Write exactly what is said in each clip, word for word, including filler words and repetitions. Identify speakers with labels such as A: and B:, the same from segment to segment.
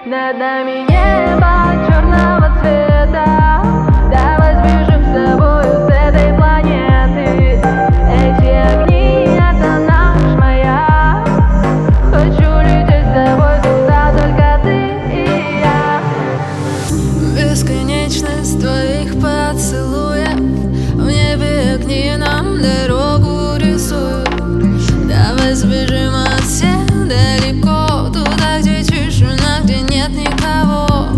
A: Над нами небо черного цвета. Давай сбежим с тобою с этой планеты. Эти огни — это наш маяк. Хочу лететь с тобой туда, только ты и я.
B: Бесконечность твоих поцелуев, в небе огни нам дорогу рисуют. Давай сбежим от всех далеко, туда, где тишина, где нет никого.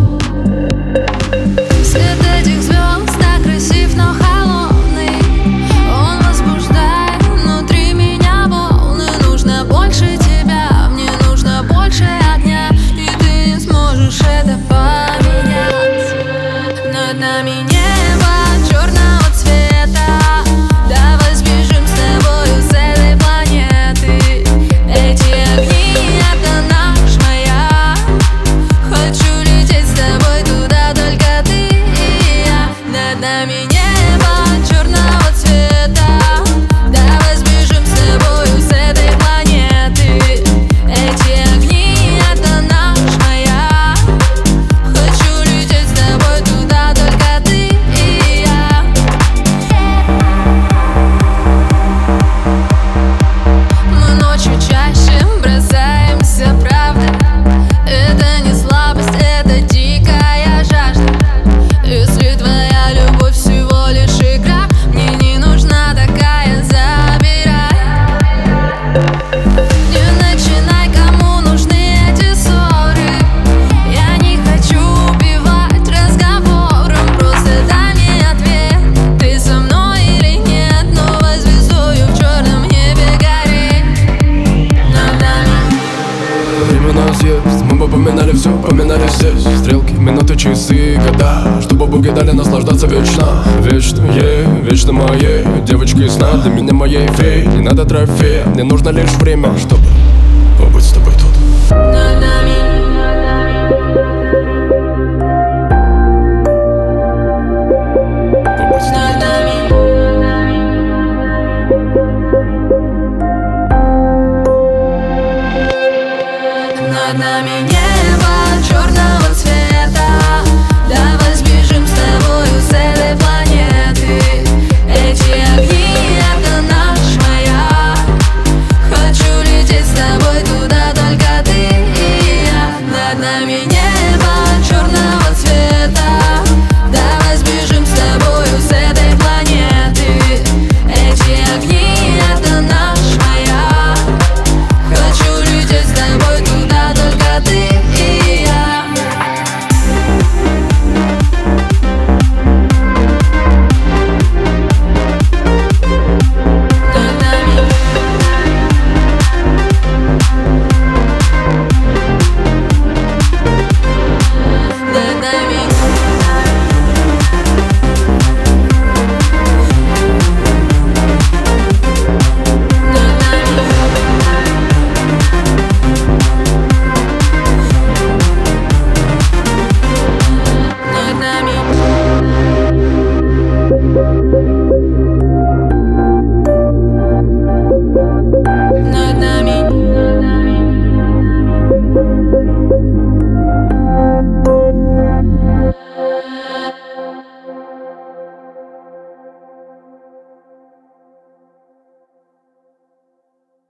B: Свет этих звезд так красив, но холодный. Он возбуждает внутри меня волны. Нужно больше тебя, мне нужно больше огня, и ты не сможешь это поменять. Над нами небо черного цвета. Давай сбежим с тобою с этой планеты. Эти огни — это наш маяк. Хочу лететь с тобой туда, только ты и я. Над нами небо черного цвета. Давай сбежим с тобою с этой планеты. Эти огни — это наш маяк. Хочу лететь с тобой туда, только ты и я. Мы ночью чаще бросаемся, правда. Это не слабость, это дикая жажда. Если твоя любовь всего лишь игра, мне не нужна такая, забирай. Не начинай, кому нужны эти ссоры. Я не хочу убивать разговором, просто дай мне ответ, ты со мной или нет. Новой звездою в черном небе гореть. Над нами
C: Время у нас есть, мы бы поминали все, поминали здесь. Стрелки, минуты, часы, года, чтобы боги дали наслаждаться вечно. Вечно ей, вечно моей девочкой сна, для меня моей феей. Не надо трофея, мне нужно лишь время, чтобы побыть с тобой тут.
B: над нами.
C: Побыть с тобой.
B: Над нами. Над нами небо черного цвета. Давай сбежим с тобою с этой планеты. Эти огни — это наш маяк. Хочу лететь с тобой туда, только ты и я. Над нами небо